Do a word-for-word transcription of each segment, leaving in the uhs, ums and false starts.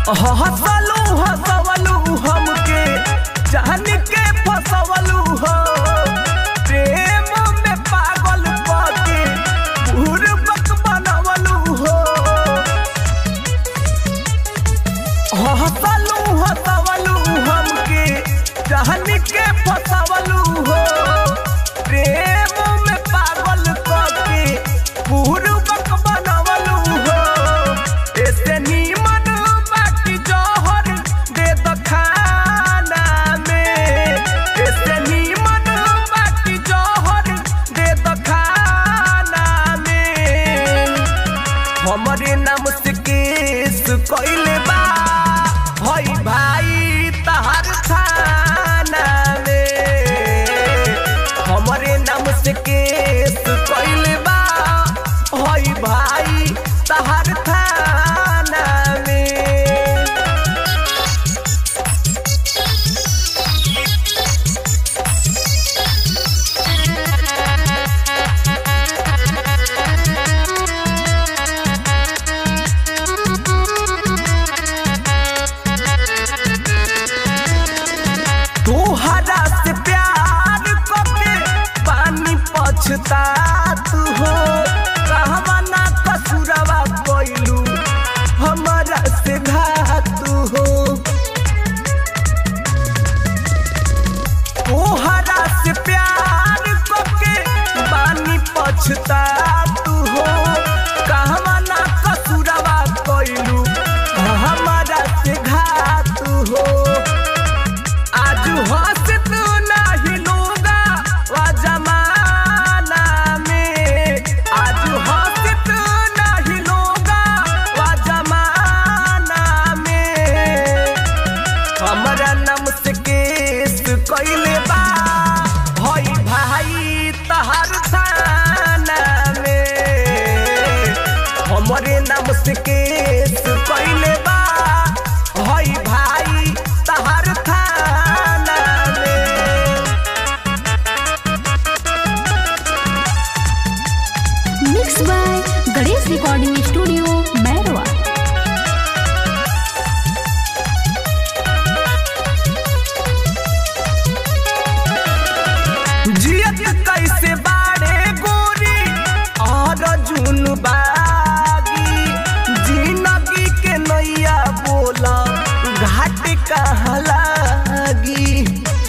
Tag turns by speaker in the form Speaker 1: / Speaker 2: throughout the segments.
Speaker 1: हसलू हसवलू हमके जान के फसवलू हो प्रेम में पागल पके बुरबक बनवलू हो। हसलू हसवलू हमके जान के फसवलू हो प्रेम में पागल पके बुरबक बनवलू हो। ऐसे नीमन बाकी जौहर दे दो खाना में, ऐसे नीमन बाकी जौहर दे दो खाना में। हमरे नाम से केस कइले बा हई भाई तहर थाना में। हमरे नाम से केस कइले बा हई भाई तहर थाना में। तोहरा से प्यार करके पानी पछतात हो कहवा ना कसुरवा कोइलू हमारा से घात हो। तोहरा से प्यार करके पानी पछतात हो कहवा ना कसुरवा कोइलू हमारा से घात हो। आज हंसत नाही लोगा वा जमाना में, आज हंसत नाही लोगा वा जमाना में। हमरा नाम से केस कइले बा हई भाई तहर थाना में। हमरे नाम से केस कइले बा हई भाई तहर थाना में।
Speaker 2: Mix by Ganesh recording studio Mairwa.
Speaker 1: जियत कैसे बाड़े गोरी और जुन बागी जिंदगी के नैया बोला घाट कहाँ लागी।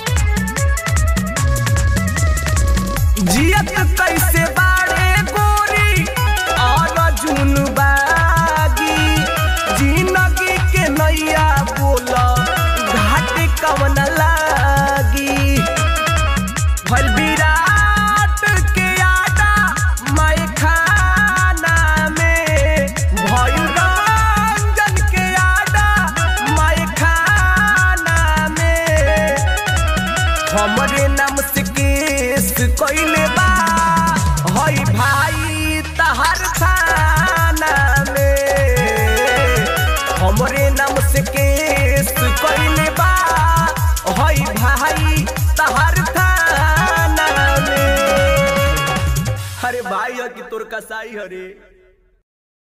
Speaker 1: जियत कैसे बाड़े गोरी और जुन बागी जिंदगी के नैया बोला घाट कवन लागी। भल विराट के आटा मैं खाना में, भल रंजन के आटा मैं खाना में। हमरे नाम से केस कइले बा हई भाई तहर थाना में। हमरे नाम से केस कइले बा हई भाई तहर थाना में। अरे भाई कि तोर कसाई हरे।